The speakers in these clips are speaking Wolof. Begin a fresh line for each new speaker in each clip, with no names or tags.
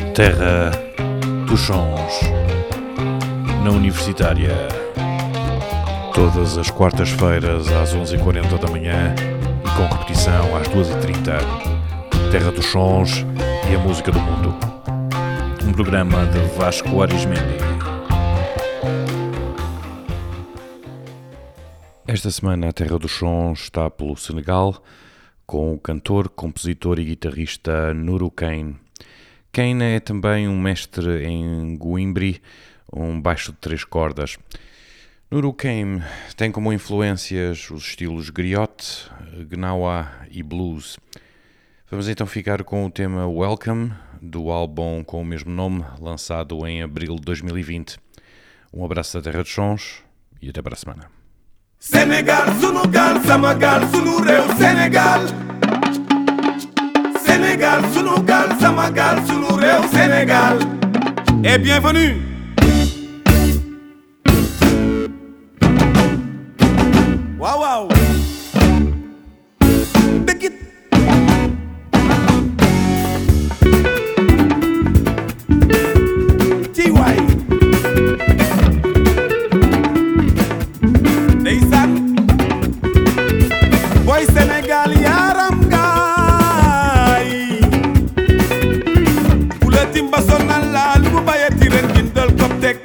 Terra dos Sons, na Universitária, todas as quartas-feiras às 11h40 da manhã e com repetição às 2h30. Terra dos Sons e a música do mundo. Um programa de Vasco Arismendi. Esta semana a Terra dos Sons está pelo Senegal, com o cantor, compositor e guitarrista Nourou Kane. Kane é também um mestre em guimbri, um baixo de 3 cordas. Nourou Kane tem como influências os estilos griot, gnawa e blues. Vamos então ficar com o tema Welcome, do álbum com o mesmo nome, lançado em abril de 2020. Um abraço da Terra dos Sons e até para a semana.
Sénégal, sunu gaal, sama gaal, sunu réew Sénégal. Sénégal, sunu gaal, sama gaal, sunu réew Sénégal. Et bienvenue. Waaw waaw. Dëgg it. Ci waay. Boy Sénégal yaram gaay ku la timba sonal la lu mu bayati ren jindal ko tek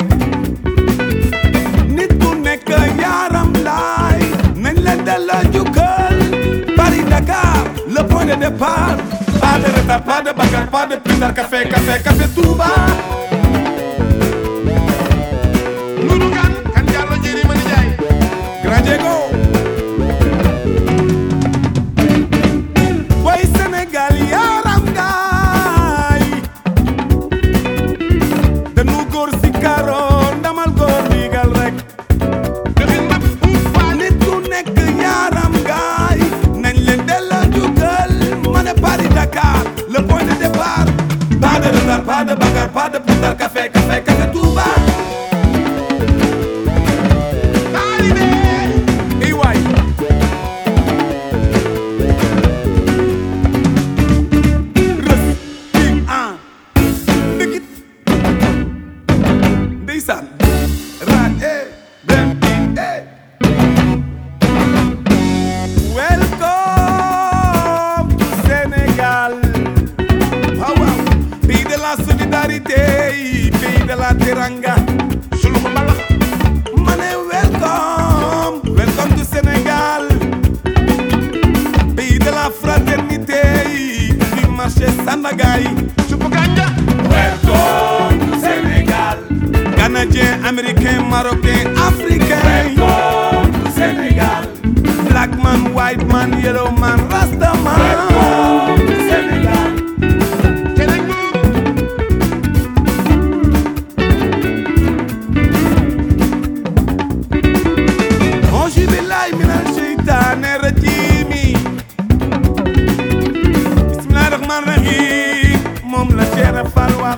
nit ku nekk yaram laay nañ la delloo jukkal Paris Dakar le point de départ, pas de retard, pas de bagarre, pas de pindar, café Touba. Nourou Kane kan Diallo Njeri Mani Njaay Grand Diego. Pas de bagarre, pas de pindar, café Touba. Arrivé. Et ouais. Ndeysaan. Welcome to Sénégal. Solidarité, pays de la teranga. Sulu ko mbalax. Mané welcome to Sénégal. Pays de la fraternité, du marché Sandaga. Supu Kanja. Welcome to Sénégal. Canadien, américain, marocain, africain. Welcome to Sénégal. Black man, white man, yellow man, Rasta man. Welcome to Sénégal. Moom la Cheikh Fall wax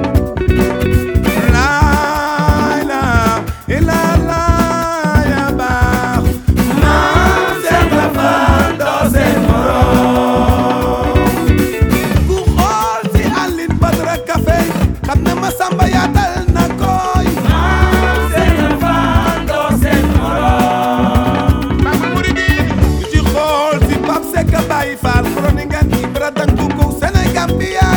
la ya baax maam Cheikh Fall doo seen morom ku xool si Aline Badara Café xam ne ma Samba yaatal na koy maam Cheikh Fall doo seen morom Papa Mouridi ku ci xool si Pape Seck Baye Fall xoroni nga ni bratan ku ko Sénégal bi yaay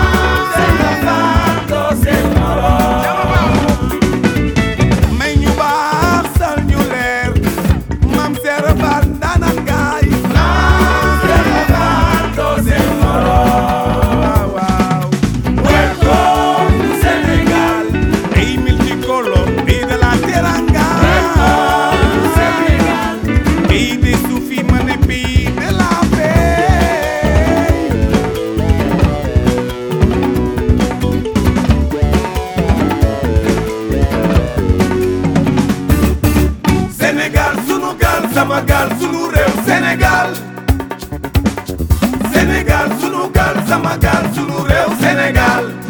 sama gaal sunu réew Sénégal. Sénégal sunu gaal sama gaal sunu réew Sénégal.